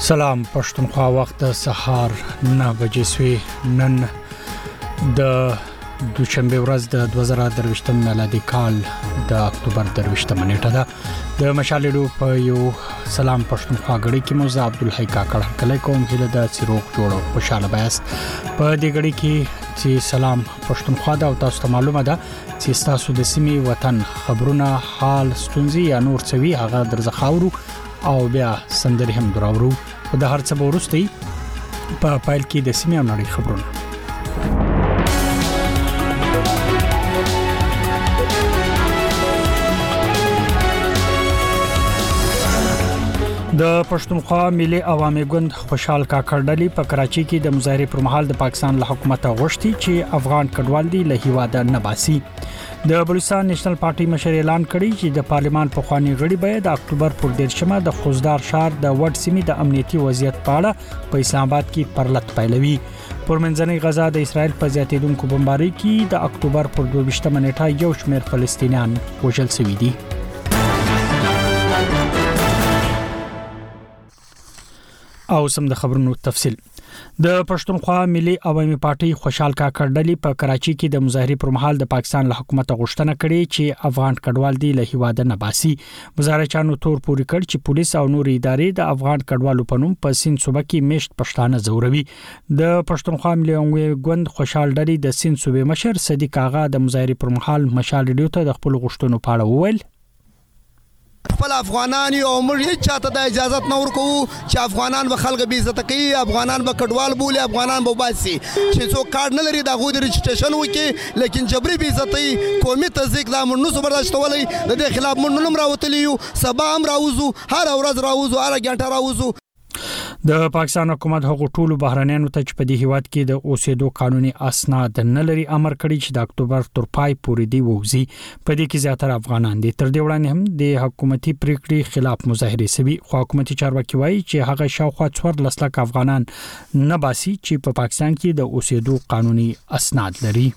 سلام پښتونخوا وخت د سهار 9 بجې سوی نن د دوشنبه ورځ د 2023 میلادي کال د اکتوبر 23 نیټه ده د مشالېدو په یو سلام پښتونخوا غړي کې موزه عبدالحی کاکړ کله کوم هله د سیروک جوړو خوشاله بیاس په دې غړي کې چې سلام پښتونخوا دا او تاسو ته معلومه ده چې تاسو د سیمې وطن خبرونه حال ستونزې یا نور څوي هغه درځخاورو او بیا سندري هم دراورو په د هر څه ورستي په پایل کې د سیمې او نړۍ خبرونه د پښتونخوا ملي عوامي ګوند خوشحال کاکړ ډلې په کراچي کې د مظاهره پر مهال د پاکستان له حکومت غوښتي چې افغان کډوال دي له هیواده نه باسي د بلوچستان نېشنل پارټي مشر اعلان کړی چې د پارلیمان په خواني غړي به د اکتوبر پر 13مه د خوزدار شهر د وډ سیمې د امنیتي وضعیت په اړه په اسلام آباد کې پرلط پیلوي پرمنځنۍ غزا د اسرائیل په زیاتېدونکو بمبارۍ کې د اکتوبر پر 22مه نیټه یو شمېر فلسطینیان وژل شوي دي او سم د خبرونو تفصيل د پښتونخوا ملي عوامي پارټي خوشحال کاکړ ډلې په کراچي کې د مظاهره پر مهال د پاکستان له حکومت غوښتنه کړې چې افغان کډوال دي له هیواده نه باسي مظاهرچانو تور پوري کړ چې پولیس او نور ادارې د افغان کډوالو په نوم په سین صوبه کې میشت پښتانه زوروي د پښتونخوا ملي عوامي ګوند خوشحال ډلې د سین صوبې مشر صدیق آغا د مظاهره پر مهال مشال ډیو ته د خپل غوښتنو په اړه وویل خپل افغانان یو موږ هیڅ چاته د اجازه نه ورکو چې افغانان به خلک به عزت کوي افغانان به کډوال بولي افغانان به باسي چې څوک کارت نه لري دا غو د رجسټریشن وکي لیکن جبري به عزتي قومي تزیق دا موږ نو برداشت ولې د دې خلاف موږ نوم راوتلی یو سبا هم راوځو هر ورځ راوځو هر غنټه راوځو د پاکستان حکومت هغه ټولو بهرانيانو ته چې په دې هیواد کې د اوسېدو قانوني اسناد نه لري امر کړی چې د اکتوبر تر پای پورې دی ووزي په دې کې زیاتره افغانان دي تر دې وړاندې هم د حکومتي پریکړې خلاف مظاهره سوي خو حکومتي چارواکي وایي چې هغه شاوخوا 14 لک افغانان نه باسي چې په پاکستان کې د اوسېدو قانوني اسناد لري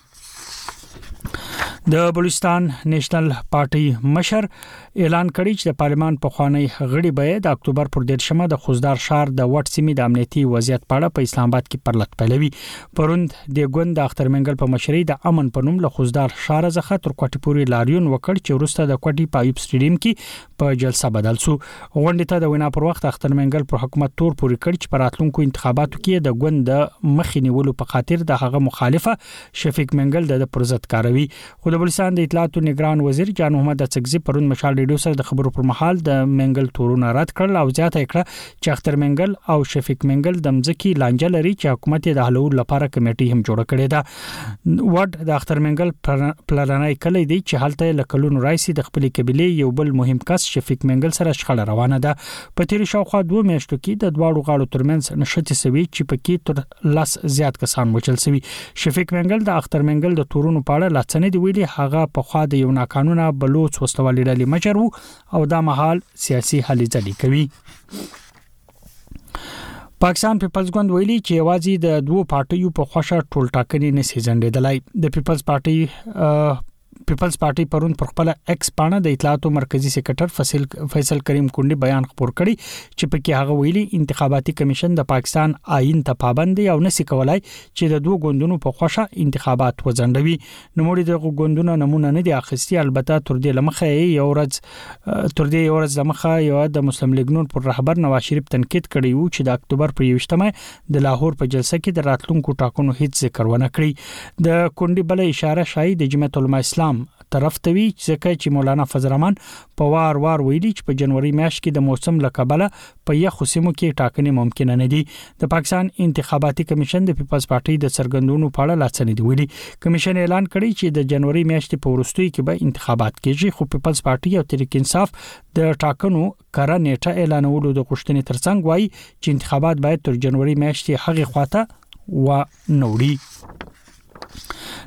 د بلوچستان نېشنل پارټي مشر اعلان کړی چې د پارلیمان په خوانی غړي به د اکتوبر پر 13مه د خوزدار شهر د وډ سیمې د امنیتي وضعیت په اړه په اسلام آباد کې پرلط پیلوي پروند د ګوند د اختر منګل په مشرۍ د امن په نوم له خوزدار شهر څخه تر کوټي پورې لاریون وکړ چې وروسته د کوټي په ایوب سټیډیم کې په جلسه بدل شو غونډه ته د وینا پر وخت اختر منګل پر حکومت تور پورې کړ چې پر راتلونکو انتخاباتو کې د ګوند د مخې نیولو په خاطر د هغه مخالفه شفیق منګل د پرزت کاروي خو د بلوچستان د اطلاعات او نگران وزیر جان محمد اڅکزي پرون مشال ریډیو سره د خبرو پر مهال د منګل تورونه رد کړل او زیاته کړه چې اختر منګل او شفیق منګل د مځکی لانجه لري چې حکومت د حلول لپاره کمیټي هم جوړ کړې ده وډ د اختر منګل پلانای کړی دی چې حالته لکلون رئیس د خپل قبيله یو بل مهم کس شفیق منګل سره شخړه روانه ده په تیر شاوخوا 2 میاشتو کې د دواړو غاړو ترمنځ نشته سوي چې پکې تر لاس زیات کسان وچل سوي شفیق منګل د اختر منګل د تورونو په اړه لاڅنې دی ویلي هغه په خوا د یو ناقانونه بلوچ وسلوالي ډلې مشر او دا مهال سیاسي هلې ځلې کوي پاکستان پیپلز ګوند ویلي چې یوازې د دوه پارټیو په خوښه ټول ټاکنې نه سي ځنډېدلای د پیپلز پارټي پرون پر خپل ایکس پاڼه د اطلاعات مرکزی سکرټر فیصل کریم کونډي بیان خبر کړی چې په کې هغه ویلي انتخاباتي کمیشن د پاکستان آئین ته پابند دی او نسی کولای چې د دوه ګوندونو په خوښه انتخابات وځنډوي نو موږ د ګوندونو نمونه نه دي اخیستي البته تر دې لمخه یو ورځ لمخه یو د مسلم لیگ نون پر رهبر نواز شریف تنقید کړی و چې د اکتوبر پر 21مه د لاهور په جلسه کې د راتلونکو ټاکنو هیڅ ذکر ونه کړی د کونډي بل اشاره شای د جمعیت العلماء اسلام طرف ته وی چې مولانا فضل الرحمن په وار ویلي چې په جنوري میاشت کې د موسم لکبله په یخو سیمو کې ټاکنې ممکن نه دي د پاکستان انتخاباتي کمیشن د پیپلز پارټي د سرګندونو په اړه لاڅنې دی ویلي کمیشن اعلان کړی چې د جنوري میاشتې په وروستۍ کې به انتخابات کیږي خو پیپلز پارټي او تحریک انصاف د ټاکنو کره نیټه اعلانولو د غوښتنې ترڅنګ وایي چې انتخابات باید تر جنوري میاشتې هغه خواته و نوړي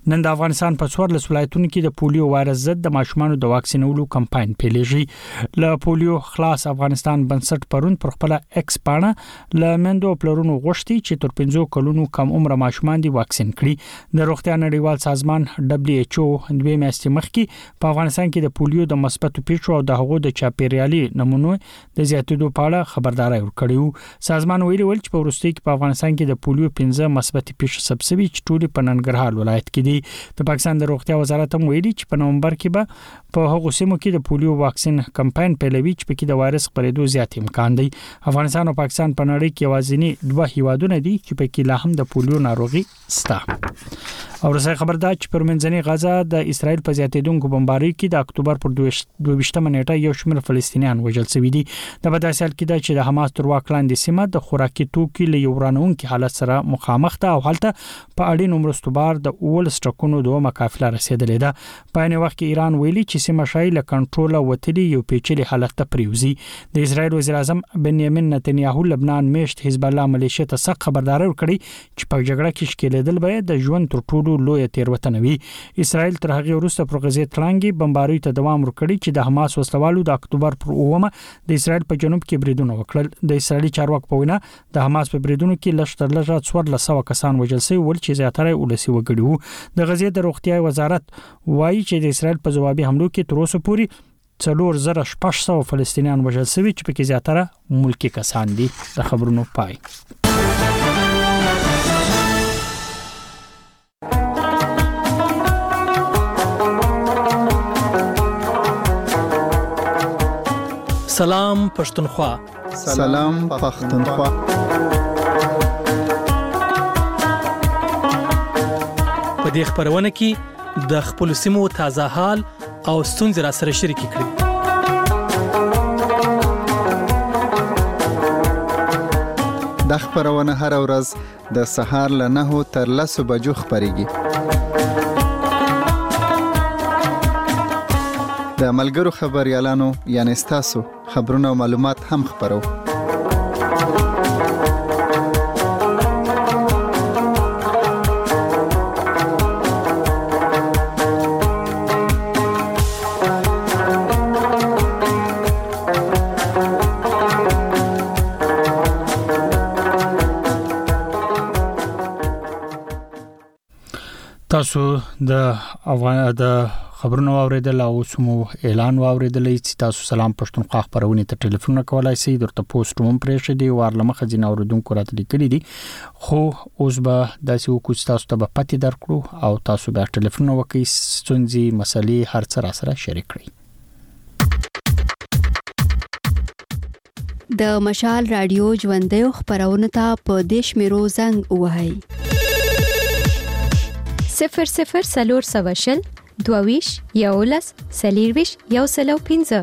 نن د افغانستان په 14 ولایتونو کې د پولیو وایرس ضد د ماشومانو د واکسینولو کمپاین پیلېږي. له پولیو خلاص افغانستان بنسټ پرون پر خپل ایکس پاڼه له مندو پلرونو غوښتي چې تر 15 کلونو کم عمر ماشومان دي واکسین کړي. د روغتیا نړیوال سازمان WHO دوه میاشتې مخکې په افغانستان کې د پولیو د مثبتو پیښو او د هغو د چاپیریالي نمونو د زیاتېدو په اړه خبرداري ورکړې. سازمان ویلي چې په وروستي کې په افغانستان کې د پولیو 15 مثبت پیښې ثبت چې ټول په ننګرهار ولایت کې دي. د پاکستان د روغتیا وزارت هم ویلي چې په نومبر کې به په هغو سیمو کې د پولیو واکسین کمپاین پیلوي چې په کې د وایرس خپرېدو زیات امکان دی. افغانستان او پاکستان په نړۍ کې یوازینی دوه هیوادونه دي چې په کې لا هم د پولیو ناروغي شته. او رسای خبر دا چې پر منځنۍ غزا د اسرائیل په زیاتېدونکو بمبارۍ کې د اکتوبر پر 22 نیټه یو شمېر فلسطینیان وژل شوي دي. د بداسل کې د چې د حماس تر واک لاندې سیمه د خوراکي توکو له یورانونکو حالت سره مخامخ ده او حالت په اړین مرستو بار د اول سټکونو دوه مقافله رسیدلې ده. په این وخت کې ایران ویلي چې سیمه شای له کنټرول وتلی یو پیچلي حالت ته پریوزي. د اسرائیل وزیر اعظم بنیامین نتنیاهو لبنان میشت حزب الله ملیشیا ته سخت خبرداري ورکړي چې په جګړه کې شکیلېدل به د ژوند تر ټولو لوی تیروتنه وي. اسرائیل تر هغه وروسته پر غزې تلانګي بمبارۍ ته دوام ورکړي چې د حماس وسلوالو د اکتوبر پر 9 د اسرائیل په جنوب کې بریدونه وکړل. د اسرائیلي چارواکو په وینا د حماس په بریدونو کې لږ 1400 کسان وژل شوي ول چې زیاتره ولسی وګړي وو. د غزې د روغتیا وزارت وایي چې د اسرائیل په ځوابي حملو کې تر اوسه پورې 4600 فلسطینیان وژل شوي چې په کې زیاتره ملکی کسان دي. د خبرونو پای. سلام پښتونخوا. سلام پښتونخوا. په دې خبرونه کې د خپل سیمو تازه حال او ستونزې را سره شریک کړئ. د خبرونه هر ورځ د سهار له 9 تر 10 بجو خبريږي. د ملګرو خبريالانو یعنی تاسو خبرونه او معلومات هم خبرو. تاسو د خبرونو اوریدل او سمو اعلان اوریدل چې تاسو سلام پښتونخوا خبرونه ته ټلیفون کولای شئ. درته پوسټ هم پرېښه دی ورلمه خزینه اوریدونکو راته لیکلي دي خو اوس به داسې وکړو تاسو ته به پتی درکړو او تاسو به ټلیفون وکړئ ستونزې مسلې هر څه سره شریک کړئ. د مشال رادیو ژوندۍ خبرونه ته په دیش میرو زنګ وهاي 00 سلور سواشل دوویش یولس سلیرویش یو سلو 15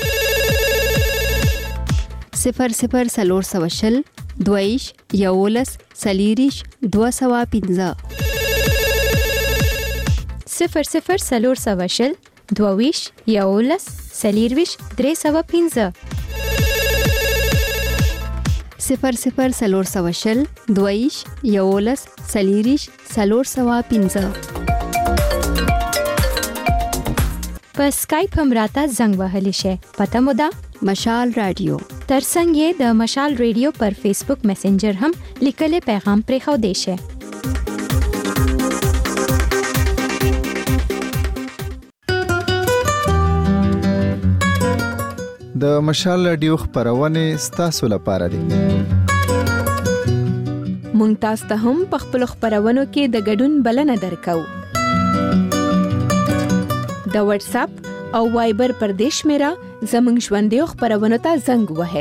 00 سلور سواشل دوویش یولس سلیریش 215 00 سلور سواشل دوویش یولس سلیرویش 315 00 سلور سواشل دوویش یولس سلیریش 315 په اسکایپ هم راته زنګ وهلی شي. پته مو ده مشال رادیو. ترڅنګ یې د مشال رادیو پر فیسبوک میسنجر هم لیکلي پیغام پرې خو دی شي. د مشال رادیو خبرونه ستاسو لپاره دي. مونږ تاسو ته هم په خپل خبرونو کې د ګډون بلنه درکو. د واتس اپ او وایبر پر دیش میرا زمنګ ژوندۍ خبرونه ته زنګ وهه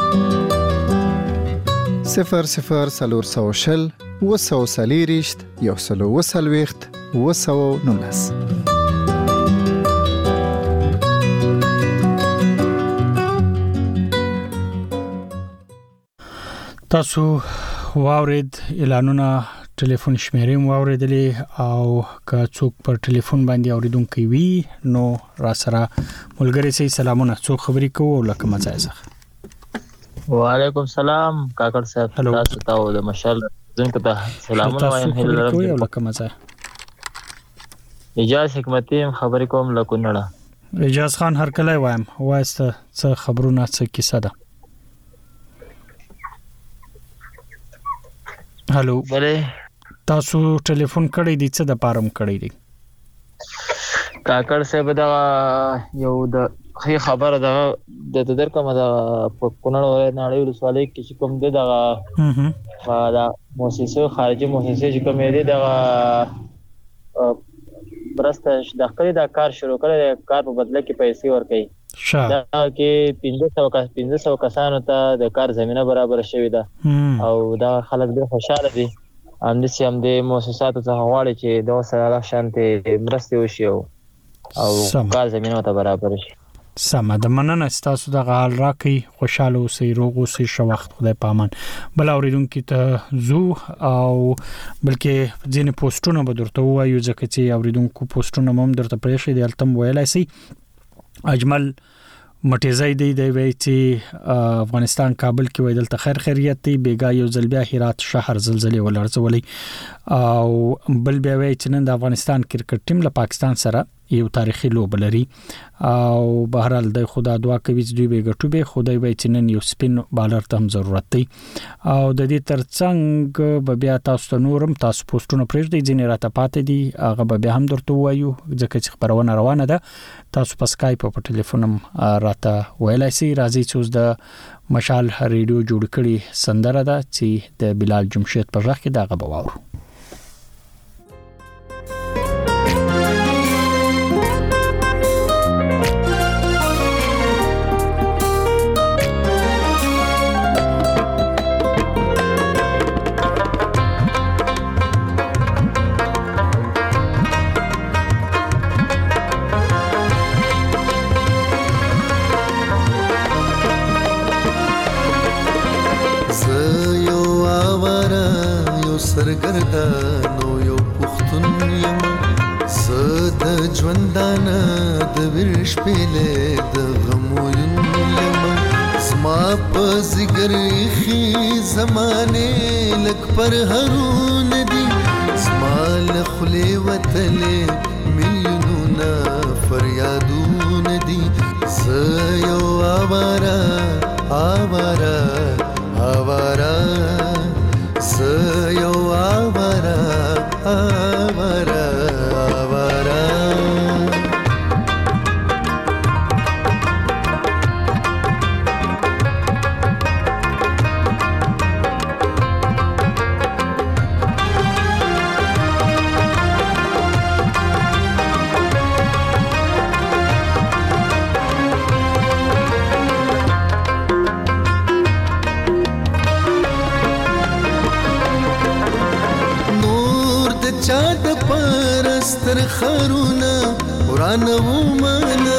00 سلور سواشل وسو سلیریشت یو سلو وسلويخت وسو نونس. تاسو واورید اعلانونه ټلیفون شمیرې واوریدلې او که څوک پر ټلیفون باندې اوریدونکو وي نو را سره ملګری سي سلامونه څوک خبرې کوو لکه مزایزه. وعلیکم السلام کاکړ صاحب تاسو ته د مشال زنګ ته سلامونه وایم. هله لکه مزه اجازه حکمتي خبرې کوم له کونړه. اجاز خان هرکلی وایم، وایسته څه خبرونه څه کیسه ده؟ هالو بله تاسو ټلیفون کړی دی، څه د پارم کړی دی؟ کاکړ صاحب دا یو د خې خبره ده د در کومه د کونړ ولایت نړۍ ولسوالۍ کې کوم ده د مؤسسه خارجي مؤسسه چې کوم دی د برسته د خپل د کار شروع کړي، کار په بدله کې پیسې ورکړي. دا کې 1500 کسانو ته د کار زمينه برابر شوې ده او دا خلک ډېر خوشاله دي. هم د مؤسساتو څخه غواړي چې دا سره شانتي مرسته وشي او کار زمينه ته برابر شي. سمه ده، مننه ستاسو د حال راکې، خوشاله اوسئ، روغ اوسئ، ښه وخت، خدای پامان. بل اوریدونکو ته زو او بلکې ځینې پوسټونه به درته وایو ځکه چې اوریدونکو پوسټونه هم درته پرېښي دي، التم ویلای سي. اجمل مټیزای دی وی چې افغانستان کابل کې ویدل ته خیریت دی، بیګا یو ځل بیا هرات شهر زلزلې ولړزولې او بل بیا وی چې نن د افغانستان کرکټ ټیم له پاکستان سره یو تاریخي لوب لري او بهرحال د خدا دعا کوي چې دوی به ګټو به خدای وای چې نن یو سپین بالر ته هم ضرورت دی او د دې ترڅنګ به بیا تاسو نورم تاسو پوسټونه پرېږدئ ځینې راته پاتې دي هغه به بیا هم درته وایو ځکه چې خبرونه روانه ده. تاسو په سکایپ او په ټلیفون هم راته ویلای شئ. راځي چې اوس د مشال ریډیو جوړ کړي سندره ده چې د بلال جمشید په ځخ کې دغه بواورو. سرګردانو یو پښتون یم زه د ژوندانه د ورش پیلې د غمو یم زما په زګر خي زمانه لک پر هرون دي زما له خلې وتلې میلیونونه فریادون دي زه یو آوارا آوارا آوارا سيو آوارا آوارا آوارا چاد پرستر خرونا قرآن ومانا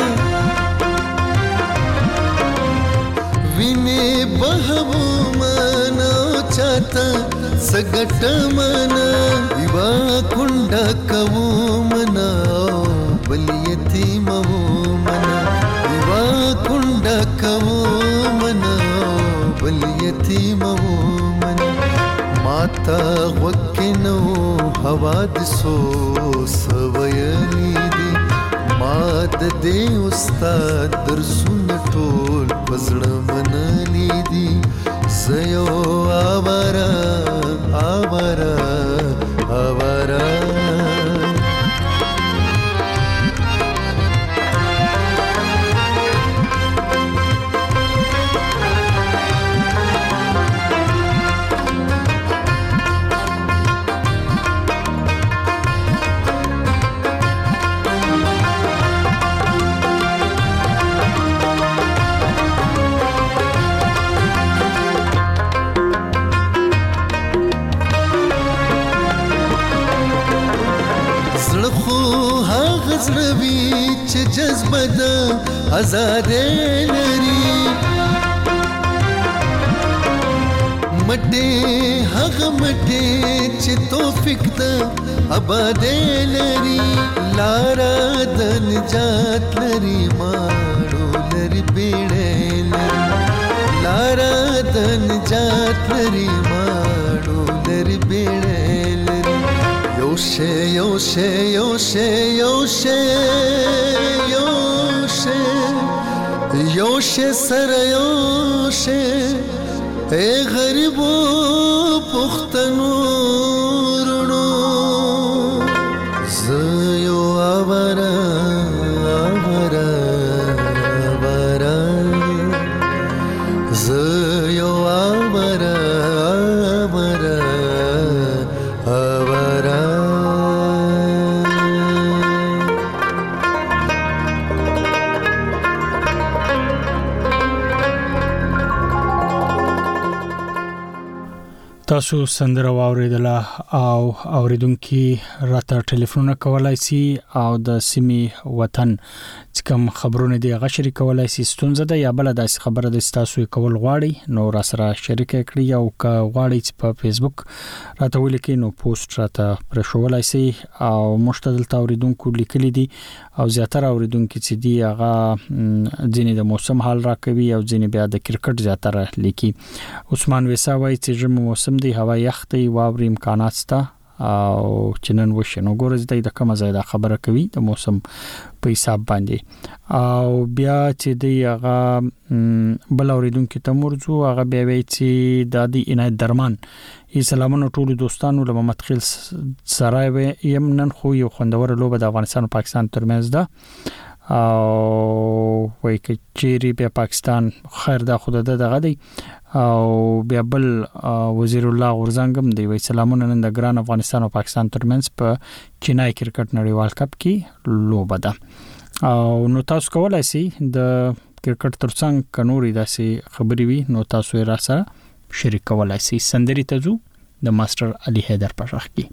وینه بهو مانا چاته سګټ مانا دیوا کونډه کو منا بل یتیم منا دیوا کونډه کو منا بل یتیم منا ماتا وکنو حوادثو سویلی دی ماد دی استاد درسون ټول پزړه منلی دی زيو آوارا آوارا آوارا زړوي چې جذبه ده آزاد لري مټه هغه مټه چې توفیق ده آباد لري لارا د نجات لري ماړو لري بیړې لري لارا د نجات لري ماړو لري بیړې لري یو یوشه سر یوشه ای غریبو پختنو رونو زیو آورا آورا آورا زیو آورا آورا آورا تاسو سندره واوریدله او اوریدونکو راته ټلیفون کولای شي او د سیمې وطن کوم خبرونه دی غشري کولای شي ستونزه ده یا بل داسې خبره د تاسو کول غواړي نو را سره شریک کړئ او که غواړئ چې په فیسبوک راته ولیکئ نو پوسټ راته پر شوولای شي او مشتدل اوریدونکو لیکلي دي او زیاتره اوریدونکو چې دی هغه ځینې د موسم حال راکوي او ځینې بیا د کرکټ زیاتره لیکي. عثمان وساوي چې ژمی موسم دی هوا یختی واوري امکانات شته او چنن وشنو ګورز د کومه ځای خبره کوي د موسم په حساب باندې او بیا چې دی هغه بل اوریدونکو ته مرجو هغه بیا وی چې د دې عنایت درمان سلامونه ټول دوستانو له محمد خیل سره یم نن خو یو خوندور لوبه د افغانستان او پاکستان ترمنځ ده او وای کې چیرې بیا پاکستان خیر دا خود دغه دی او بیا بل وزیر الله غورزنګم دی وای سلامونه نن د ګران افغانستان او پاکستان ترمنځ په چینای کرکټ نړیوال کپ کې لوبه ده او نو تاسو کولای شئ د کرکټ ترڅنګ کنوري داسې خبري وي نو تاسو یې را سره شریک کولای شئ. سندري تزو د ماستر علي حیدر په شاخ کې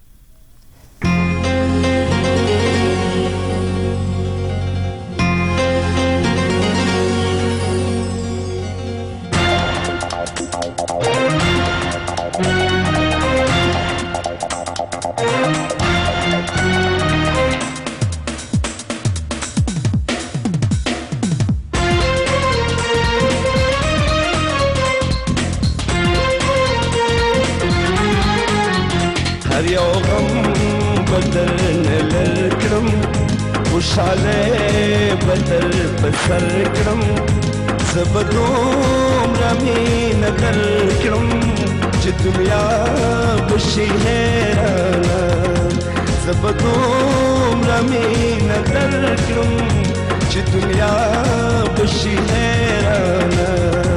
خوشاله بدل بسر کرم زبدوم رمی نظر کرم چې دنیا بشي هرانا زبدوم رمی نظر کرم چې دنیا بشي هرانا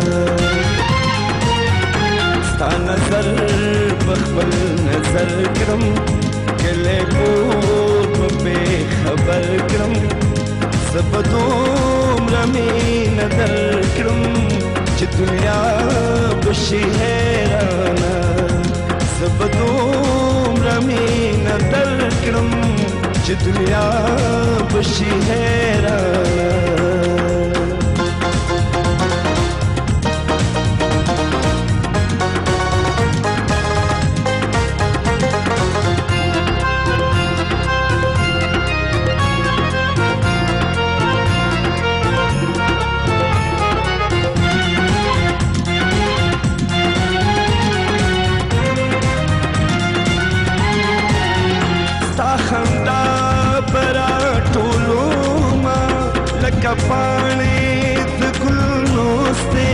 ستا نظر بخبل نظر کرم کله کور په خبر کرم زبدوم رمی نظر کرم چې دنیا بشي هرانا زبدوم رمی نظر کرم چې دنیا بشي هرانا کپانے د ګلونو سته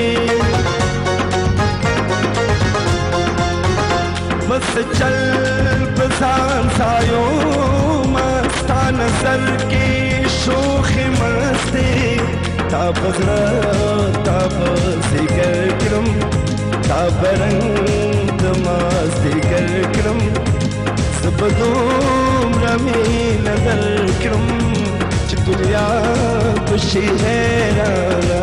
بس چل بزان سایو مستا نظر کې شوخ مسته تا بغرا تا بسګر کرم تا برنګ دماسګر کرم زبدوم رمی نظر کرم دنیا بشي هرانا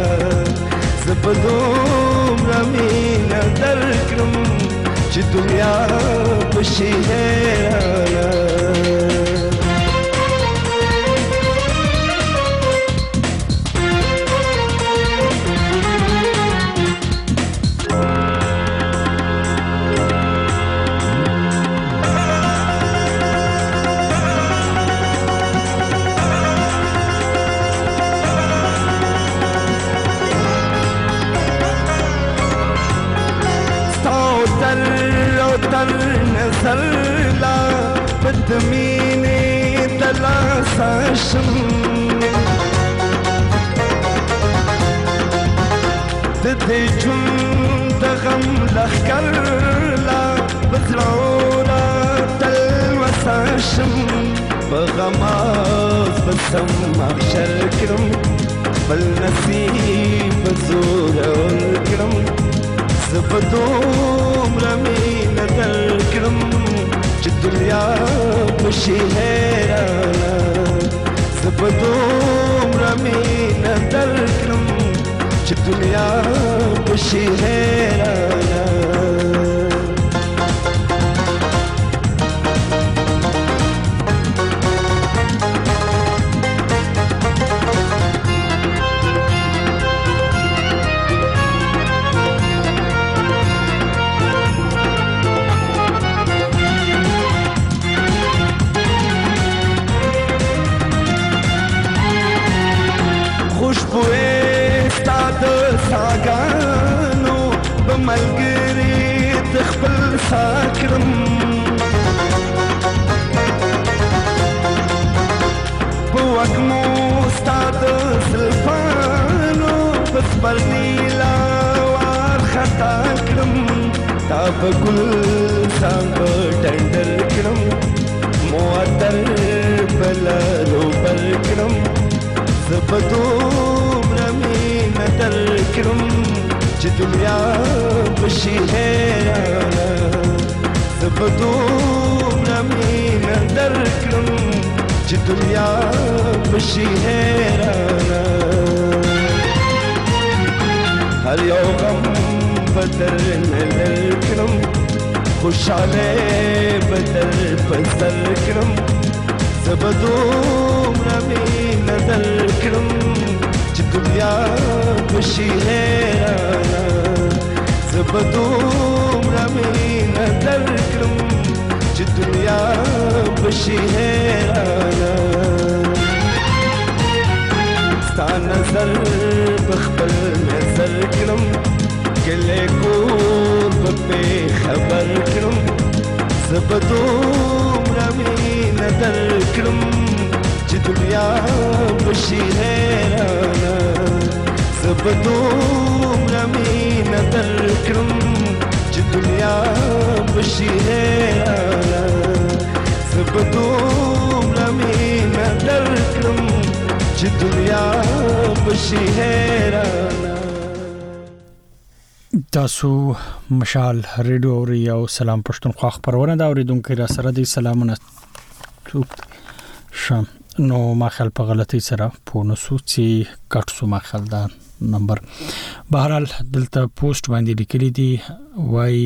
زبدوم رمی نظر کرم چې دنیا بشي هرانا نظر مینې د لاسه شم د دې ژوند د غم لښکر لا په زړه تل وسه شم په غماز به سم محشر کړم بل نصیب به زورور کړم زه به دومره مینه درکړم چې دنیا بشي حیرانه زه به دومره مینه درکړم چې دنیا بشي حیرانه ساګانو په ملګری د خپل ساکرم په وږمو ستا د زلفانو په سپرلي وارخطا کړم تا په ګلستان په ډنډر کړم معطر په لارو بر کړم زه به دومره مینه درکړم چې دنیا بشي حیرانه زه به دومره مینه درکړم چې دنیا بشي حیرانه هر یو غم به درنه لر کړم خوشحالی به در په سر کړم زه به دومره مینه درکړم چې دنیا بشي حیرانه زه به دومره مینه درکړم چې دنیا بشي حیرانه ستا نظر به خپل نظر کړم ګلې کور به پې خبر کړم زه به دومره مینه درکړم چې دنیا بشي حیرانه زه به دومره مینه درکړم چې دنیا بشي حیرانه زه به دومره مینه درکړم چې دنیا بشي حیرانه تاسو مشال ریډیو اوري او سلام پښتونخوا خبرونه دا اوریدونکو را سره دي سلامونه شم نو ما خل په غلطي سره په نسوڅي کټسو ما خل دا نمبر بهرحال دلته پوسټ باندې لیکلي دي وای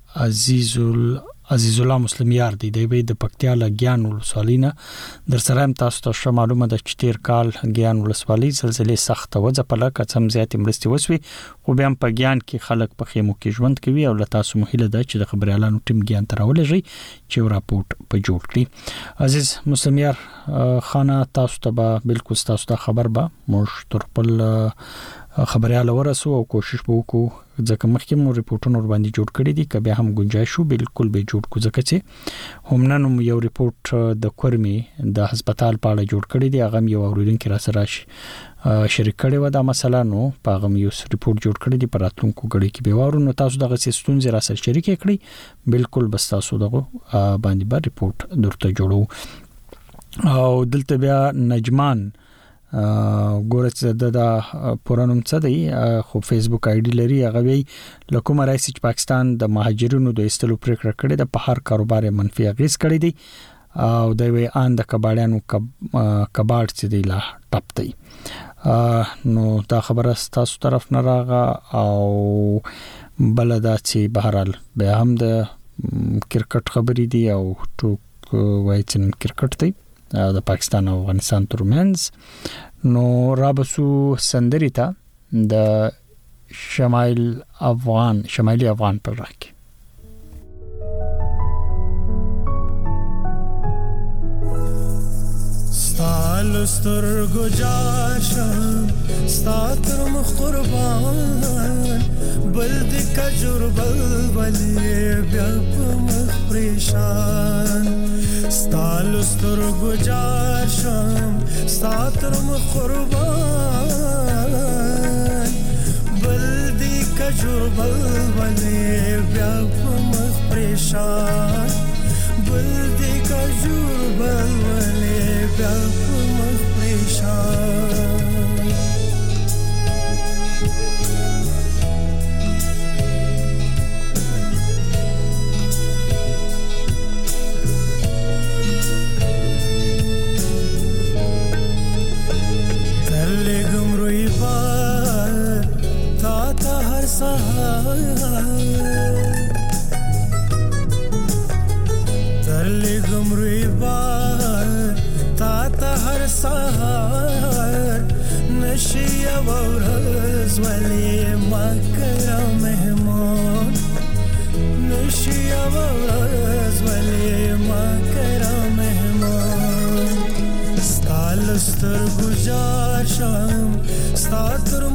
عزیز الله مسلم یار دی د پکتیا لګیان ولسوالینا در سره تاسو ته معلومه ده چې تیر کال ګیان ولسوالۍ زلزلې سخت وځه په لکه څم زیات مرستي وسوي خو بیا په ګیان کې خلک په خیمو کې ژوند کوي او لته تاسو مهله ده چې د خبريالانو ټیم ګیان تراولږي چې راپورټ په جوړ کړي عزیز مسلم یار خانه تاسو ته بالکل تاسو ته خبر به موږ تر خپل خبرياله ورسو او کوشش وکړو ځکه مخکې مو ریپورتونه ور باندې جوړ کړی دي کبه هم گنجائش شو بالکل به جوړ کو ځکه چې هم نن یو ریپورت د کورمي د هسپتال په اړه جوړ کړی دی هغه یو اوریدونکو را سره شریک کړي و دا مسله نو په هغه یو ریپورت جوړ کړی دی پر راتلونکو غړي کې به وارو نو تاسو دغه ستونزې را سره شریک کړئ بالکل بس تاسو دغه باندې به ریپورت درته جوړو او دلته بیا نجمان ګورڅ د پرانوم څه دی خو فیسبوک آی ډی لري هغه وی لکوم رئیس پاکستان د مهاجرینو د استلو پریکړه کړې د په هر کاروبار منفي اغیز کړی دی او د وی ان د کباړانو کباړ چې دی لا ټپ دی نو دا خبره تاسو طرف نه راغه او بلدا چې بهرال به هم د کرکټ خبرې دی او ټوک وای چې کرکټ دی د پاکستان او افغانستان ترمنځ نو رابسو سندري ته د شمالي افغان پر راکې ستال سترګو جاشم ستاتر مخ قربان بل د کجور بل بلی بیا په مخ پریشان ستال سترګو جار شم ستاتر قربان بل دی کجور بل ولې بیا په مخ پریشان بل دی کجور بل ولې بیا په مخ پریشان तरले गमरुई बार ताता हर सहार नशिया वरस वाले मकरा मेहमान नशिया वरस वाले मकरा मेहमान स्ताल स्तर गुजार शाम स्तातर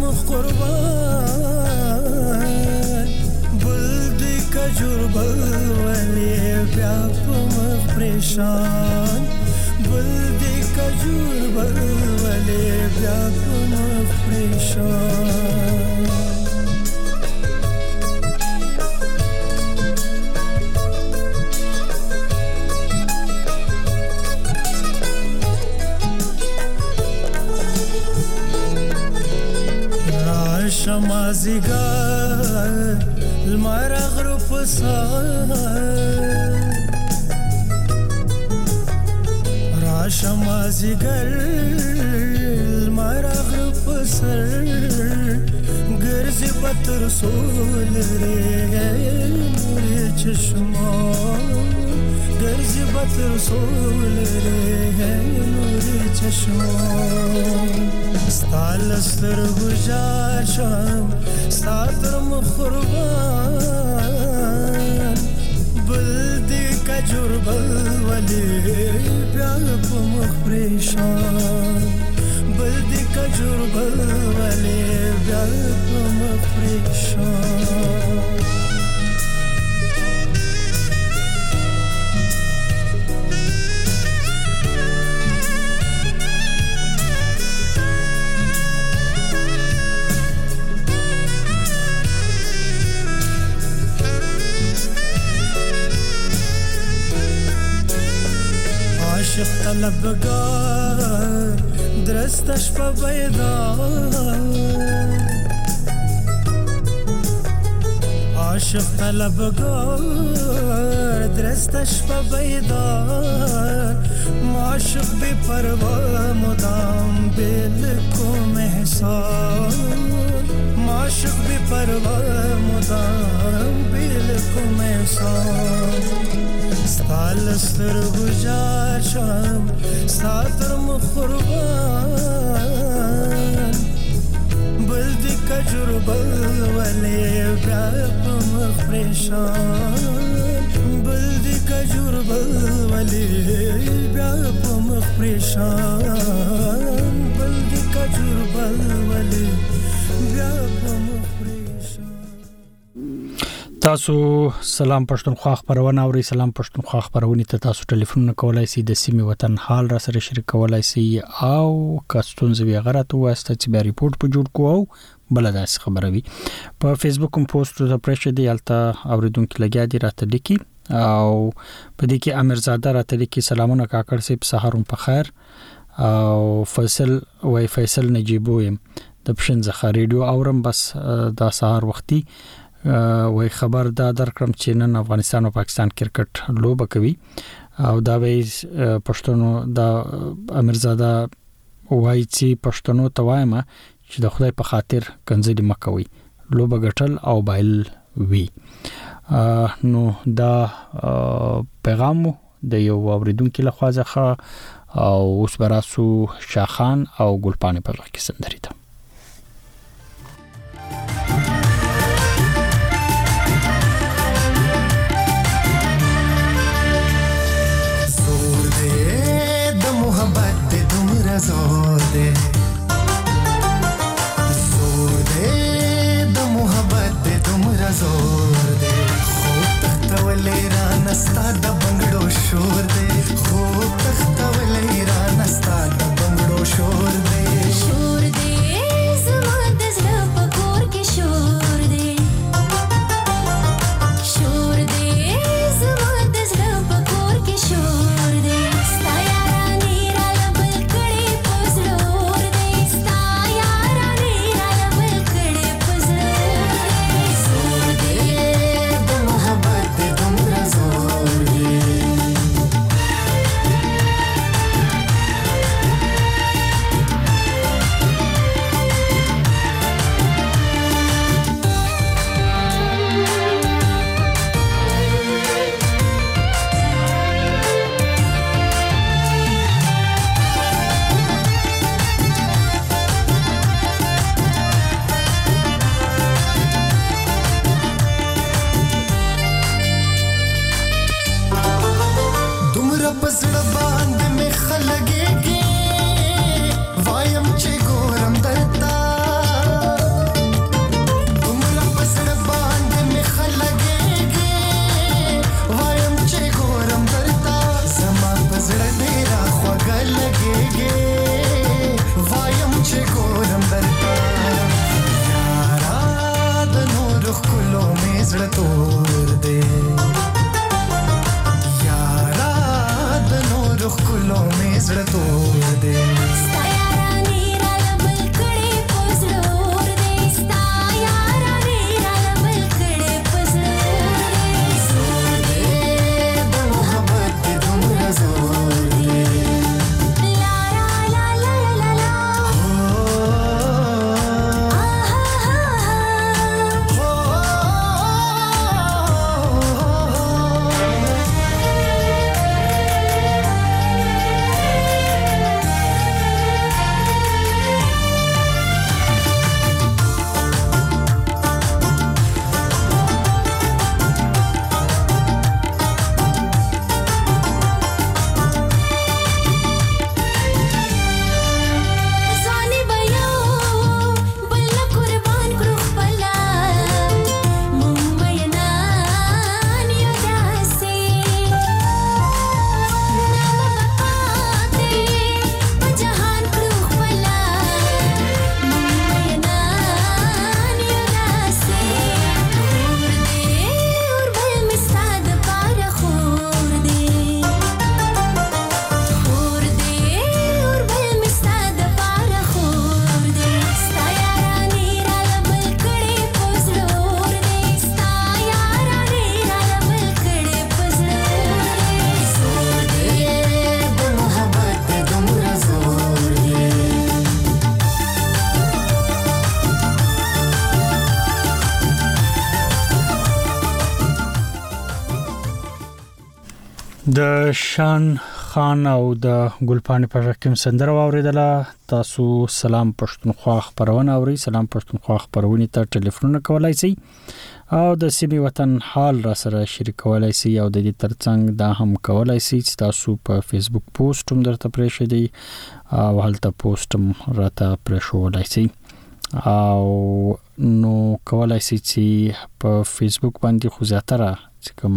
मुखरबान बुल्दी कजूर बल वाले व्याप मख परेशान बुल्दी कजूर बल वाले व्याप मख परेशान شمازیگر المر غروب سار را شمازیگر المر غروب سر گرزی بطر سول ره نوری چشما گرزی بطر سول ره نوری چشما ستال ستر گجار شم ستاتر مخربان بل دی کجور بل ولی بیا په مخ پریشان بل دی کجور بل ولی بیا په مخ پریشان عاشق طلبگار درستش پا بیدار عاشق طلبگار درستش پا بیدار معاشق بی پروا مدام بالکم احسان معاشق بی پروا مدام بالکم احسان ستال ستر گجار شم ستاتر مخربان بل دی کجور بل ولی بیا په مخ پریشان بل دی کجور بل ولی بیا په مخ پریشان بل دی کجور بل ولی بیا په مخ تاسو سلام پښتونخوا خبرونه اوري سلام پښتونخوا خبرونه ته تاسو ټلیفون کولای شئ د سیمې وطن حال را سره شریک کولای شئ او کاستون زوی غره ته واسطه چې بیا ریپورت په جوړ کوو بلداس خبروي په فیسبوک کوم پوسټ د پرېشه دی الته اوریدونکو لګیا دي راته لیکي او په دې کې امیرزاده راته لیکي سلامونه کاکړ صاحب سحرون په خیر او فیصل نجیبو يم د پښین ځخه ریډیو اورم بس دا سحر وختي وای خبر دا درکړم چې نن افغانستان او پاکستان کرکټ لوبه کوي او دا به پښتنو دا امیرزاده وای چې پښتنو توایم چې د خدای په خاطر کنځلې مکوي لوبه ګټل او بایل وی نو دا پیغام د یو اوریدونکو لخوا ځخه او اوس براسو شاخان او ګلپانې په لږ کې سندري ده زور دے د محبت دے تمرا زور دے خو تولے را نستا د بنگړو شور دے خو پسړه باندې مې خلګېږي وایم چې ګورم درتا دومره پسړه باندې مې خلګېږي وایم چې ګورم درتا زما پسړه ډېره خوږه لګېږي وایم چې ګورم درتا یارا د نورو ښکلو مې زړه تور دی ښکلو مې زړه تور دی ستا یارانې راله بل کړې په زړه اور دی ستا یارانې راله بل کړې په زړه اور دی زور دی د محبت دې دومره زور دی لا لا لا لا لا لا د شان خان او د ګلپاڼې په رقم سندره واوریدله. تاسو سلام پښتونخوا خبرونه اوري. سلام پښتونخوا خبرونه ته ټلیفون کولای شئ او د سیمې وطن حال را سره شریکولای شئ او د دې ترڅنګ دا هم کولای شئ چې تاسو په فیسبوک پوسټ هم درته پرې شئ او هلته پوسټ هم راته پرې شولای شئ او نو کولای شئ چې په فیسبوک باندې خو زیاتره کوم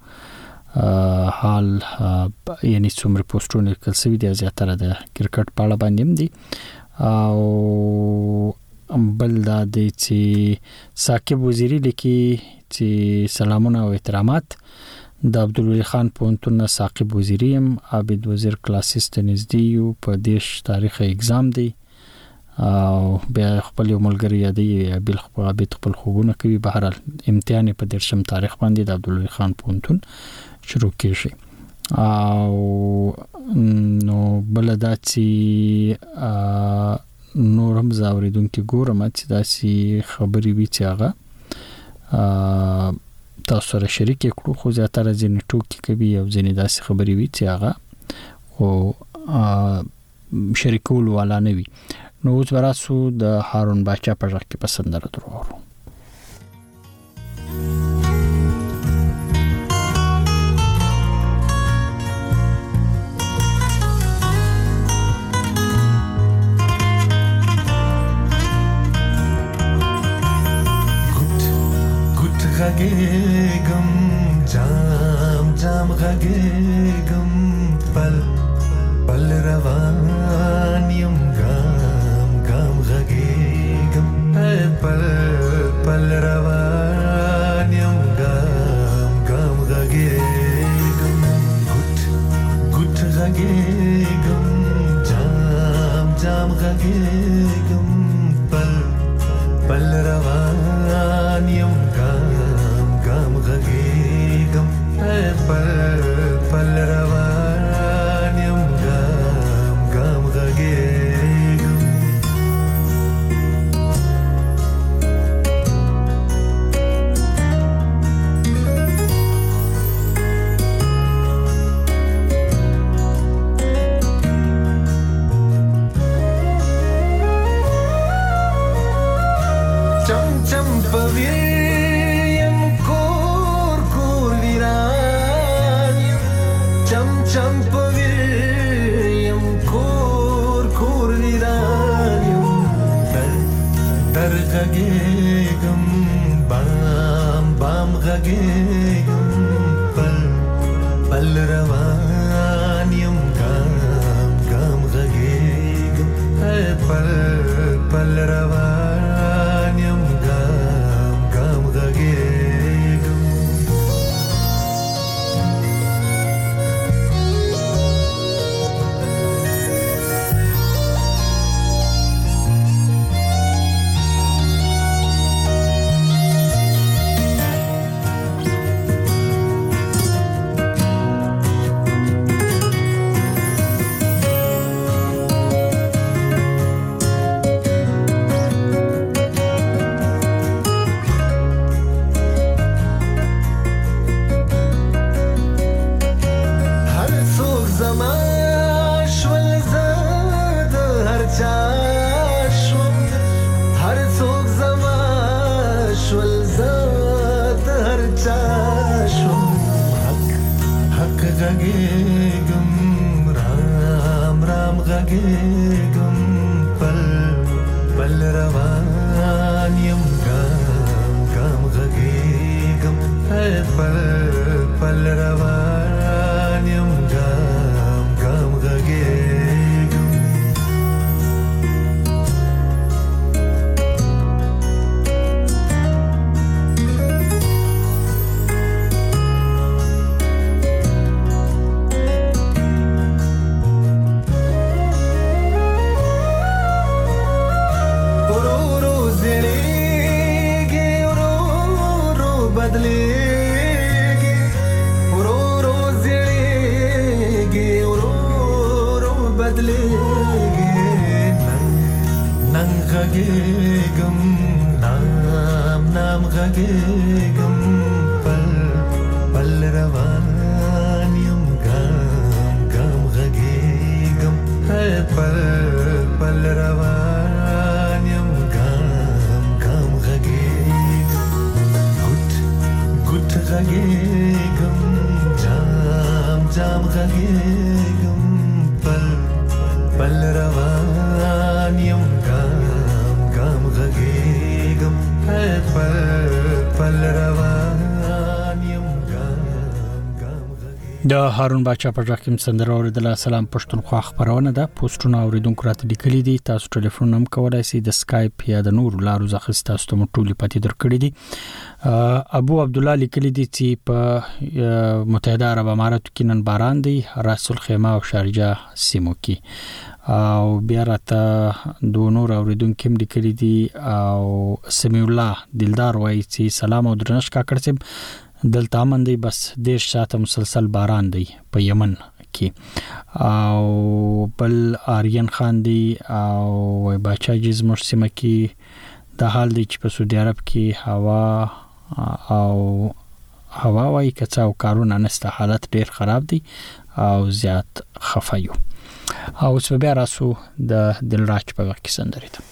حال یعنی څومره پوسټونه کول سوي دي زیاتره د کرکټ په اړه باندې هم دي او بل دا د چې ثاقب وزیری لیکي چې سلامونه او احترامات د عبدالولی خان پونتون ثاقب وزیری هم عابد وزیر کلاسیست نږدې یو په دیش تاریخ اگزام دی او بیا خپل ملګری یادی بل خپل خوبونه کوي. بهر امتحان په 13 تاریخ باندې د عبدالولی خان پونتون شروع کیږي او نو بلدا چې نورم زاوریدونکو ګورم چې داسي خبري وی چې هغه تاسو سره شریک کړو خو زیاتره ځینې ټوکی کوي او ځینې داسي خبري وی چې هغه او شریکول والا نه وي. نو اوس وراسو د هارون باچا په ځکه کې پسندره درو غږېږم جام جام غږېږم پل پل روان یم ګام ګام غږېږم پل پل روان یم ګام ګام غږېږم ګوت ګوت غږېږم جام جام غږېږم پل پل روان یم پل پل روان یم ګام ګام غږېږم غږېږم بام بام غږېږم پل پل روان یم ګام ګام غږېږم پل پل روان یم ګام ګام غږېږم غږېږم رام رام غږېږم پل پل روان یم ګام ګام غږېږم پل پل روان یم ګام ګام غږېږم غږېږم نام نام غږېږم پل پل روان یم ګام ګام غږېږم پل پل روان یم ګام ګام غږېږم ګوت ګوت غږېږم جام جام غږېږم پل پل روان یم غږېږم پل پل روان یم د هارون باچا په ځکه سندره اوریدله. سلام پښتونخوا خبرونه ده. پوسټونه اوریدونکو راته لیکلي دي. تاسو ټلیفون هم کولای شئ د سکایپ یا د نور لارو ځخه تاسو ته ټولې پاتې درکړي دي. ابو عبد الله لیکلي دي چې په متحده عرب اماراتو کې نن باران دی، راس الخیمه او شارجه سیمو کې. او بیا راته دوه نور اوریدونکو هم لیکلي دي. او سمیع الله دلدار وایي چې سلام او درنښت کاکړ صاحب، دلته امن دی، بس 10 ساعته مسلسل باران دی په یمن کې. او بل آریان خان دی او باچا جیز مرسمه کې د حال دی چې په سعودي عرب کې هوا وایي کڅا او کارونه نسته، حالت ډیر خراب دی او زیات خفایو. او اوس بیا راسو د دلراج په وخت کې سندرې ته.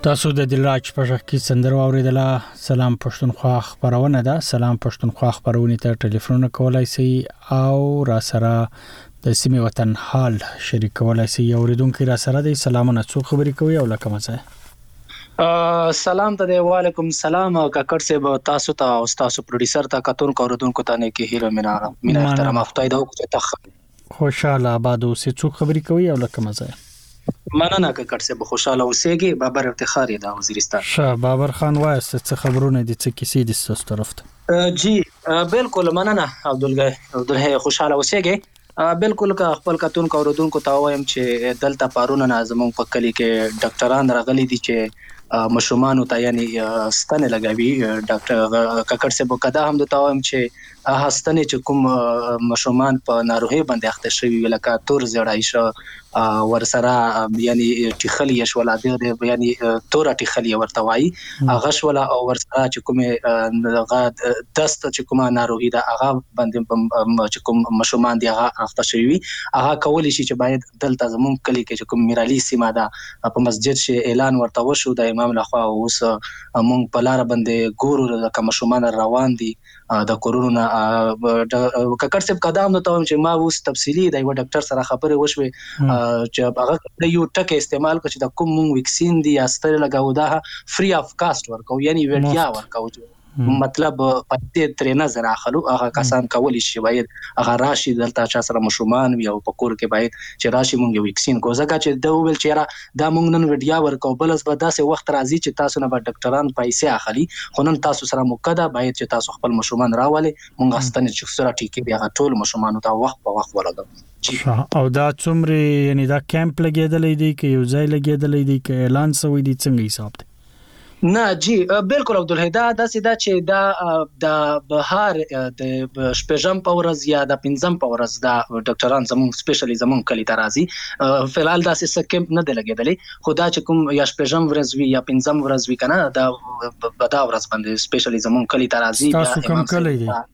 تاسو د دلراج په ځخ کې سندره اوریدله. سلام پښتونخوا خبرونه ده. سلام پښتونخوا خبرونه ته ټلیفون کولای شئ او را سره د سیمه وطن حال شریکولای شئ. اوریدونکو را سره د سلامونه څو خبرې کوي او لکه مزه سلام ته وعلیکم السلام کاکړ صاحب تاسو ته او تاسو پروډوسر ته کتون کوردونکو ته نه کې هیله مینا احترام خدای دا وکړه. خوشاله آباد اوسې څو خبرې کوي او لکه مزه مننه کاکړ صاحب خوشاله اوسېږي. بابر افتخار د وزیرستان شه بابر خان وایست څه خبرونه دي څه کیسې دي ستاسو طرف ته؟ جی بالکل مننه عبدالله خوشاله اوسېږي. بالکل کا خپل کتون کوردونکو ته وایم چې دلته پارونه نازمون په کلی کې ډاکټران راغلي دي چې مشرومان ته یعنی ستنه لګوي. ډاکټر کاکړ صاحب کدا هم د تاوم چې هستنه چې کوم مشرومان په ناروغي باندې اخته شوی لکه تور زړایشه ورسره یعنی ټیخلی شولاده یعنی تور ټیخلی ورته وای هغه شولا او ورسره چې کومه دغه دست چې کومه ناروغي ده هغه باندې چې کوم مشرومان دی هغه اخته شوی هغه کولی شي چې باید دلته زمون کلی کې چې کوم میرالي سیمه ده په مسجد شي اعلان ورته وشو د امام لخوا اوس مونږ په لار باندې ګورو د مشرومان روان دي د کورونا کاکړ صاحب قدم نو ته چې ما اوس تفصیلی د یو ډاکټر سره خبرې وشوي چې هغه یو ټکه استعمال کړي د کوم ویکسین دی استر لګاو دا فری اف کاست ورکو یعنی وړیا ورکو مطلب پته تر نه زرا خلو هغه کسان کولی شي باید هغه راشي دلته چا سره مشرومان وي او په کور کې باید چې راشي مونږ ویکسین کو ځکه چې د ویل چیرې دا مونږ نن وډیا ورکو بلس به داسې وخت راځي چې تاسو نه به ډاکټران پیسې اخلي خو نن تاسو سره مقدمه باید چې تاسو خپل مشرومان راولي مونږ استنه چې سره ټیکي بیا ټول مشرومان ته وخت په وخت ولګو. او دا څومره یعنی دا کیمپ لګیدلې دی کې یو ځای لګیدلې دی کې اعلان شوی دی څنګه حساب دی؟ نه جی بالکل عبدالهدا داسې دا چې دا د بهار د شپږم په ورځ یا د پنځم په ورځ دا ډاکټران زمون سپیشلی زمون کلی ته راځي. فلحال داسې سکم نه دی لګیدلې خو دا چې کوم یا شپږم ورځ وي یا پنځم ورځ وي کنه دا ورځ باندې سپیشلی زمون کلی ته راځي. تاسو کوم کلی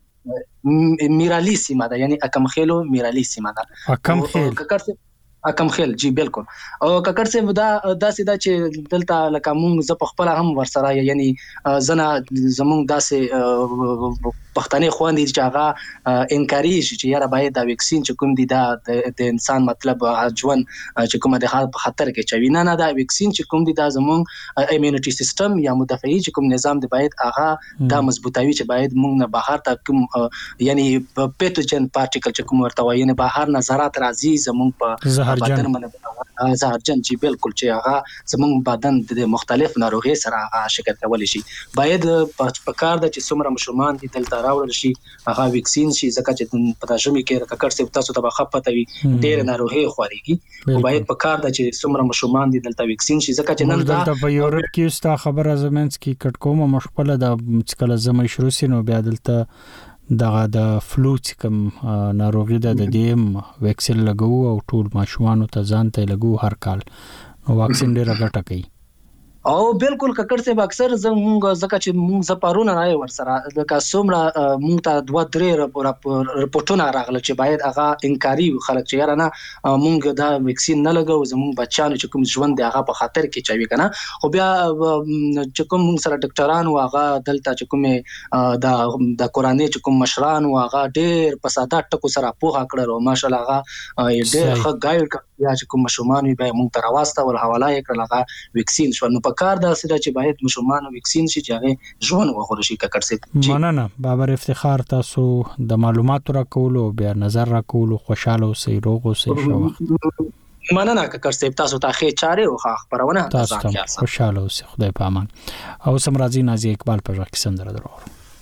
دی؟ میرالی سیمه ده یعنی اکم خیلو میرالی سیمه ده. اکم خیل اکم خیل جی بالکل. او کاکړ صاحب دا داسې دا چې دلته لکه مونږ ز په خپل هم ورسره یعنی زنه زمونږ داسې پښتنې خوندې چې هغه انکریج چې یاره باید دا ویکسین چې کوم دی دا د انسان مطلب ژوند چې کومه د حالت په خطر کې چوي نه دا ویکسین چې کوم دی دا زمونږ ایمونټي سیستم یا مدافعي چې کوم نظام دی باید هغه دا مضبوطوي چې باید مونږ نه بهر ته کوم یعنی پیتوجن پارټیکل چې کوم ورته وایي نه بهر نظرات راځي زمونږ په بدن باندې زهرجن جی بالکل چې هغه زمونږ بدن د مختلف ناروغي سره هغه شکایت کولی شي. باید په کار د چې څومره مشرومان دي دلته راوړل شي هغه ویکسین شي ځکه چې په تاسو کې کاکړ صاحب تاسو ته خپته وي ډېر ناروغي خوريږي او باید په کار د چې څومره مشرومان دي دلته ویکسین شي ځکه چې نن دا په یورپ کې ستا خبره زمونږ کې کټکوم مشغله د کله زمې شروع سينو بیا دلته دغه د فلو کوم ناروغي د دیم ویکسین لګو او ټول ماشومان ته ځان ته لګو هر کال نو واکسین ډیره ګټه کوي. او بالکل کاکړ صاحب اکثر زموږ ځکه چې موږ زپارونه راي ورسره لکه څومره موږ ته 2-3 رپورټونه راغله چې باید هغه انکاري خلک چې یاره نه موږ دا ویکسین نه لګو زموږ بچانو چې کوم ژوند دی هغه په خطر کې چوي کنه خو بیا چې کوم موږ سره ډاکټران او هغه دلته چې کوم د قرآني چې کوم مشران او هغه ډېر په ساده ټکو سره پوها کړل او ماشاءالله هغه ډېر ښه ګایډ یا چې کوم مشرومان به موږ ته راوسته ول حواله کړل هغه ویکسین شو. نو په کار دا سره چې باید مشرومان ویکسین شي چې هغه ژوند وغوړي شي کاکړ صاحب. مننه بابر افتخار تاسو د معلوماتو راکول او بیا نظر راکول خوشاله اوسئ روغ اوسئ شو وخت مننه کاکړ صاحب تاسو ته خیر چاره او خبرونه تاسو خوشاله اوسئ خدای په امان. او سمراضی نازي اقبال پر وخت سندره درو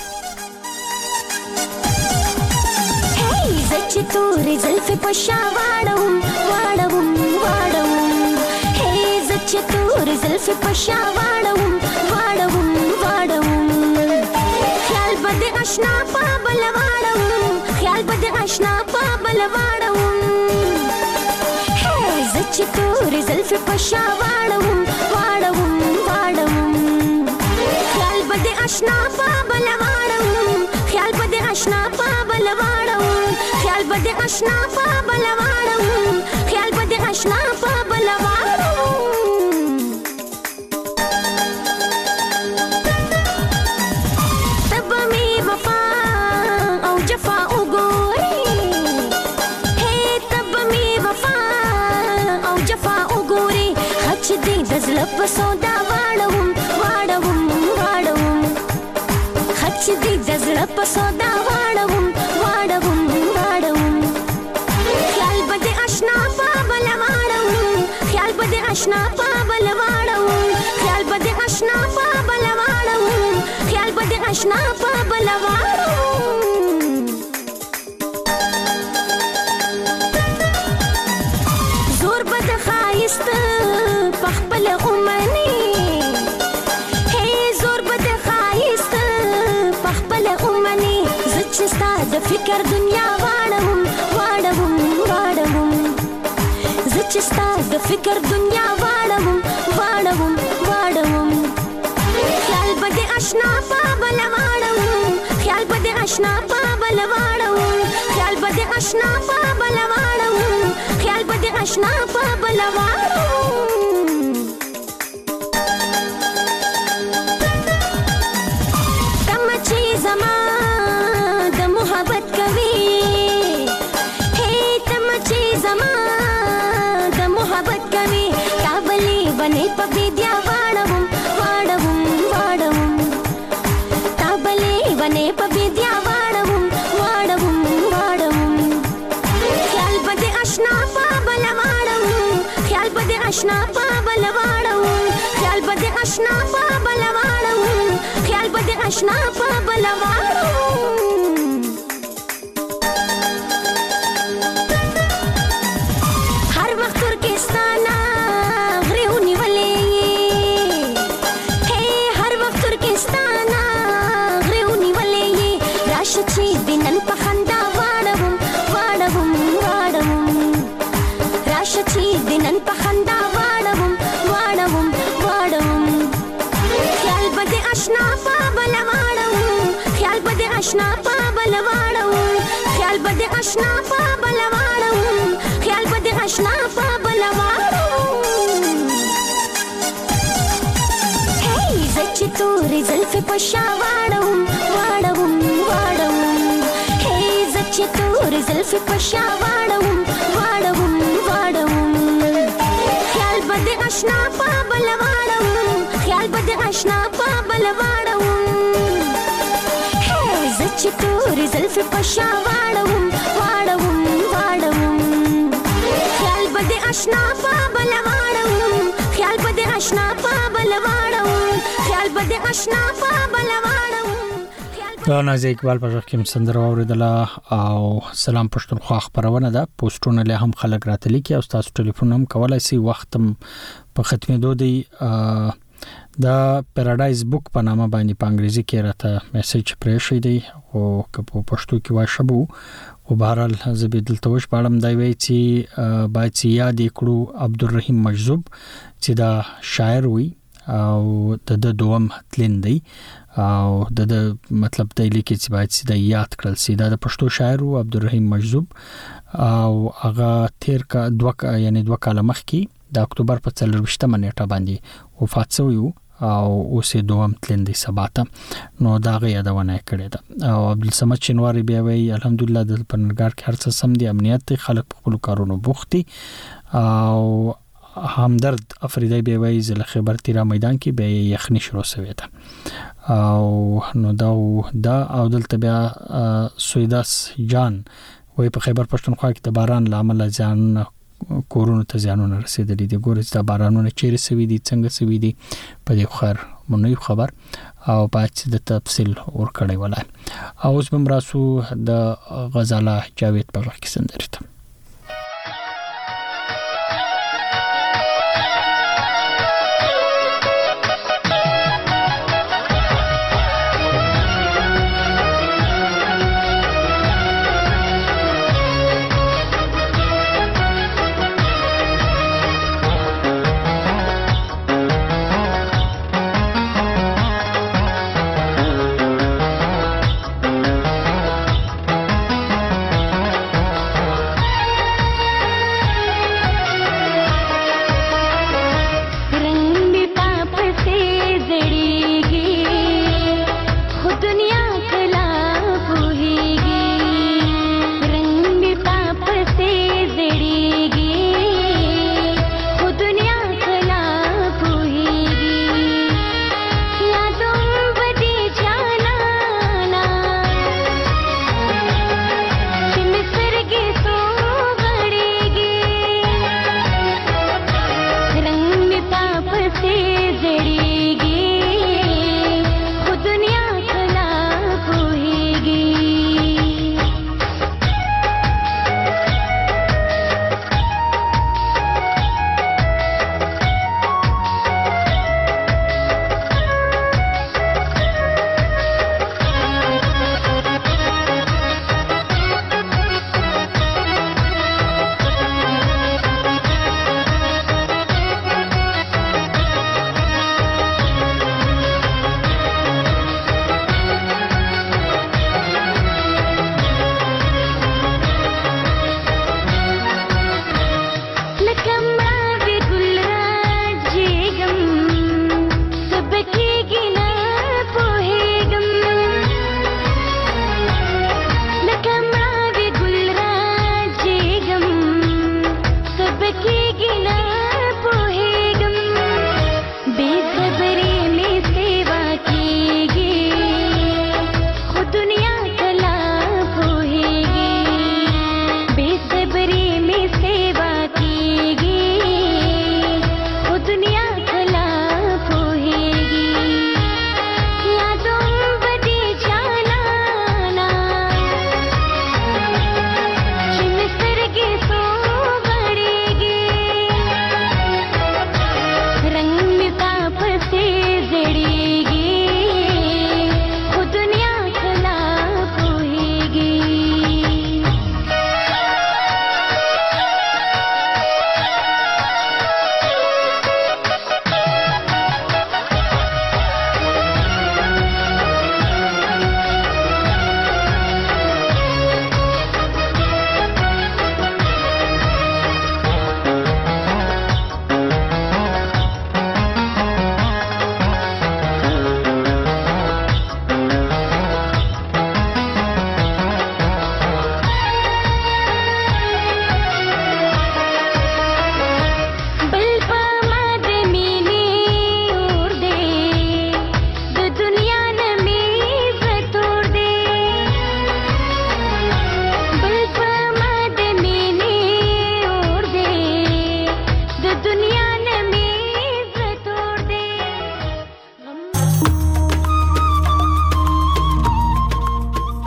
زچ تور زلف پشا واړم واړم واړم هي زچ تور زلف پشا واړم واړم واړم خیال بد آشنا پابل واړم خیال بد آشنا پابل واړم هي زچ تور زلف پشا واړم واړم واړم خیال بد آشنا پابل واړم خیال بد آشنا پابل واړم خیال بد آشنا پابل واړم خیال بد آشنا پابل واړم زړه په سودا واړوم واړوم واړوم خچ دې د زړه په سودا واړوم واړوم واړوم خیال به دې آشنا په بل واړوم خیال به دې آشنا په بل واړوم خیال به دې آشنا په بل واړوم خیال به دې آشنا په بل واړوم زور به د ښایست په خپل اومني هی زور به د ښایست په خپل اومني زه چې ستا د فکر دنیا واړوم واړوم واړوم زه چې ستا د فکر دنیا واړوم واړوم واړوم خیال به دې آشنا په بل واړوم خیال به دې آشنا په بل واړوم خیال به دې آشنا په بل واړوم خیال به دې آشنا په بل واړوم تمه چې زما د محبت کوي هی تمه چې زما د محبت کوي کابلی بنې په بیدیا واړوم واړوم واړوم کابلی بنې په بیدیا واړوم واړوم واړوم خیال به دې آشنا په بل واړوم خیال به دې آشنا په بل واړوم خیال به دې آشنا په بل واړوم خیال به دې آشنا په بل واړوم هر وخت ترکستانا غرې ونیولې هی هر وخت ترکستانا غرې ونیولې راشه چې دې نن په خندا واړوم واړوم واړوم راشه چې دې نن په خندا واړوم واړوم واړوم خیال به دې آشنا په بل واړوم خیال به دې آشنا په بل واړوم خیال به دې آشنا په بل واړوم خیال به دې آشنا په بل واړوم هی زه چې تورې زلفې په شا واړوم واړوم واړوم هی زه چې تورې زلفې په شا واړوم واړوم واړوم خیال به دې آشنا په بل واړوم خیال به دې آشنا په بل واړوم هی زه چې تورې زلفې په شا واړوم واړوم واړوم خیال به دې آشنا په بل واړوم خیال به دې آشنا په بل واړوم خیال به دې آشنا په بل واړوم دا نازي اقبال په ځکه کوم سندره اوریدله او سلام پښتونخوا خبرونه ده پوسټونه له هم خلک راتلی کی او تاسو ټلیفون هم کولای شئ وختم په ختمېدو دی دا پیراډایز بوک په نامه باندې په انګریزي کې راته میسج پرې شوی دی او که په پښتو کې واشبو او بهرحال زبې دلته وش پاړم دی وی چې باید چې یاد کړو عبدالرحیم مجذوب چې دا شاعر وي او د دوم تلین دی او د مطلب دی لیکي چې باید چې دا یاد کړل سي دا د پښتو شاعر عبدالرحیم مجذوب او هغه تیر کا دوه کاله مخکې د اکتوبر په 24 نیټه باندې وفات شوی او اوسې دوم تلندې سباته نو دا غي یادونه کړې ده او عبدالصمد شینواری بیا وی الحمدلله د پنځګار کې هرڅه سم دي امنیت خلک په خپل کارونو بوختي او همدرد افریدی بیا وی زله خبر تیرا میدان کې به یخنی شروع شوې ده او نو دا او دلته بیا سویداس جان وی په خیبر پښتونخوا کې د باران لامل ځان کورونو ته ځانونه رسیدلې دي ګورې د بارانونو چیرې سوي دي څنګه سوي دي په دې مونږ خبر او باید د تفصیل ورکړی ولای او اوس بم راسو د غزاله جاوید په وخت کې سندره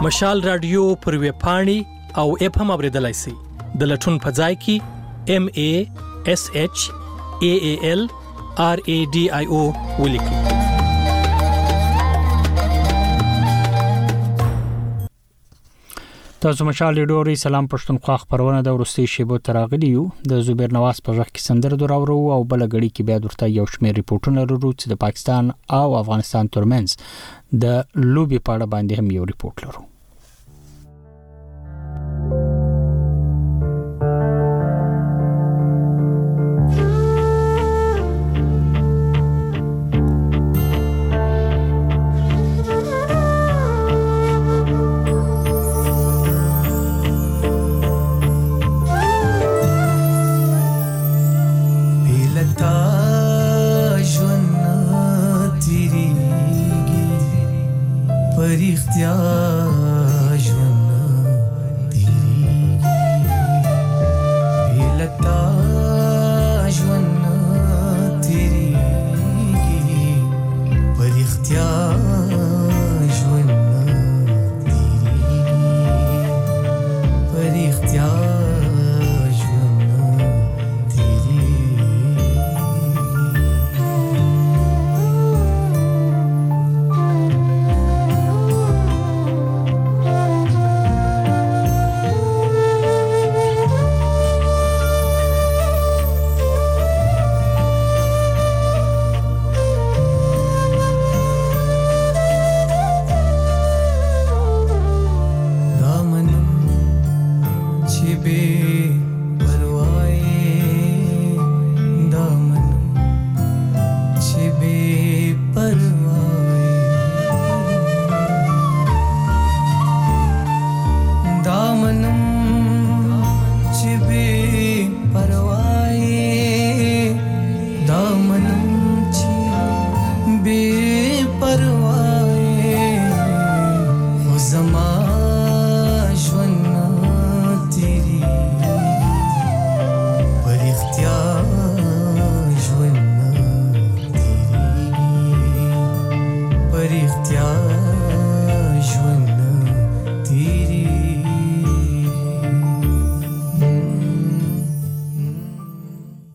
مشال رادیو پر ویب پاڼې او اپ هم اوریدلای شئ د لټون په ځای کې MASHAALRADIO ولیکئ. تاسو مشال ډوري سلام پښتونخوا خبرونه د ورستي شیبو تراغلی یو د زبیر نواز په ځخ کې سندره دراورو او بل غړي کې بیا درته یو شمېر ریپورتونه لرو چې د پاکستان او افغانستان ترمنځ د لوبي په اړه باندې هم یو ریپورت لرو.